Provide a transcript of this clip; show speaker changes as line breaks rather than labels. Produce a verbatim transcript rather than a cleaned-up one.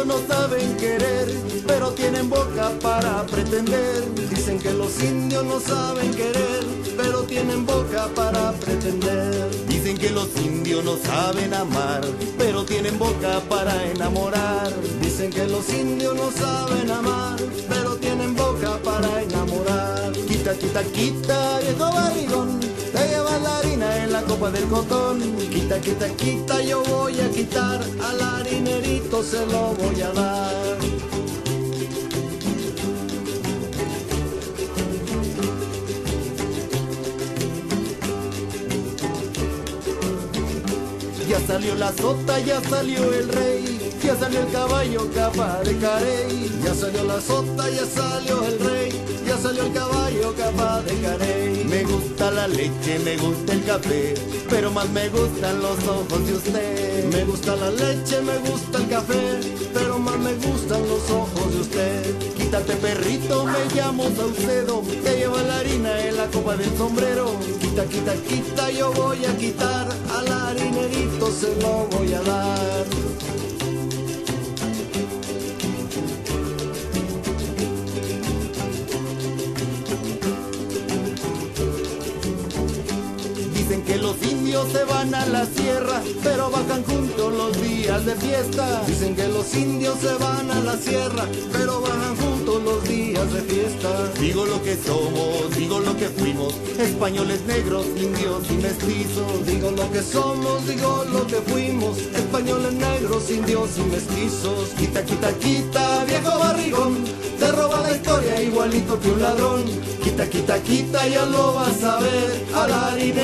indios no saben querer, pero tienen boca para pretender. Dicen que los indios no saben querer, pero tienen boca para pretender. Dicen que los indios no saben amar, pero tienen boca para enamorar. Dicen que los indios no saben amar, pero tienen boca para enamorar. Quita, quita, quita, viejo barrigón, te llevas la harina en la copa del cotón. Quita, quita, quita, yo voy a quitar, al harinerito se lo voy a dar. Ya salió la sota, ya salió el rey, ya salió el caballo capa de carey. Ya salió la sota, ya salió el rey, ya salió el caballo capa de carey. Me gusta la leche, me gusta el café, pero más me gustan los ojos de usted. Me gusta la leche, me gusta el café, pero más me gustan los ojos de usted. Quítate perrito, me llamo Saucedo, te lleva la harina en la copa del sombrero. Quita, quita, quita, yo voy a quitar, al harinerito se lo voy a dar. Dicen que los indios se van a la sierra, pero bajan juntos los días de fiesta. Dicen que los indios se van a la sierra, pero bajan juntos los días de fiesta. Digo lo que somos, digo lo que fuimos, españoles, negros, indios y mestizos. Digo lo que somos, digo lo que fuimos, españoles, negros, indios y mestizos. Quita, quita, quita, viejo barrigón, te roba la historia igualito que un ladrón. Quita, quita, quita, ya lo vas a ver, al harina